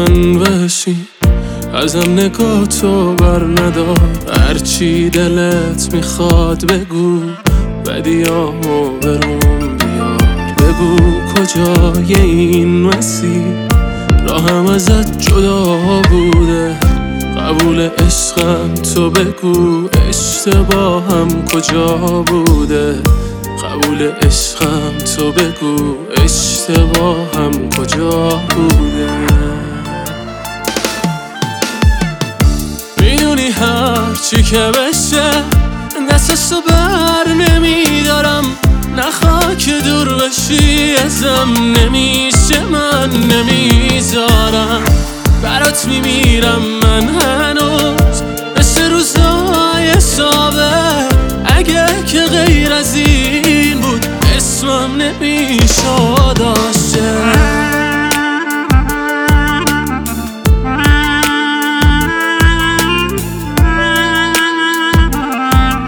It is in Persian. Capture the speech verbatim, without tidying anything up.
من بشی، ازم نگاه تو بر ندار، هرچی دلت میخواد بگو، بدیامو برون بیار. بگو کجای این مسیر، راهم ازت جدا بوده، قبول عشقم تو بگو، اشتباهم کجا بوده، قبول عشقم تو بگو، اشتباهم کجا بوده. میدونی هر چی که بشه دستشو بر نمیدارم، نخوا که دور بشی ازم، نمیشه من نمیذارم، برات میمیرم من.